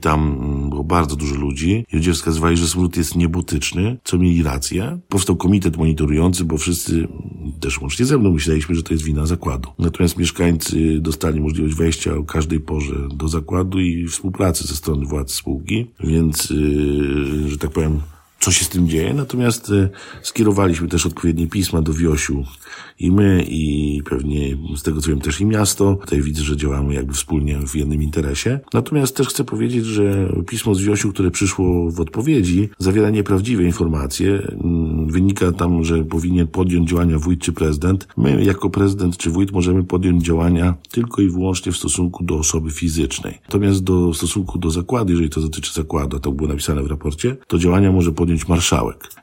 Tam było bardzo dużo ludzi i ludzie wskazywali, że smród jest niebotyczny, co mieli rację. Powstał komitet monitorujący, bo wszyscy, też łącznie ze mną, myśleliśmy, że to jest wina zakładu. Natomiast mieszkańcy dostali możliwość wejścia o każdej porze do zakładu i współpracy ze strony władz spółki, więc, że tak powiem, co się z tym dzieje. Natomiast skierowaliśmy też odpowiednie pisma do WIOŚ-u i my, i pewnie z tego co wiem też i miasto. Tutaj widzę, że działamy jakby wspólnie w jednym interesie. Natomiast też chcę powiedzieć, że pismo z WIOŚ-u, które przyszło w odpowiedzi, zawiera nieprawdziwe informacje. Wynika tam, że powinien podjąć działania wójt czy prezydent. My jako prezydent czy wójt możemy podjąć działania tylko i wyłącznie w stosunku do osoby fizycznej. Natomiast w stosunku do zakładu, jeżeli to dotyczy zakładu, a to było napisane w raporcie, to działania może podjąć marszałek.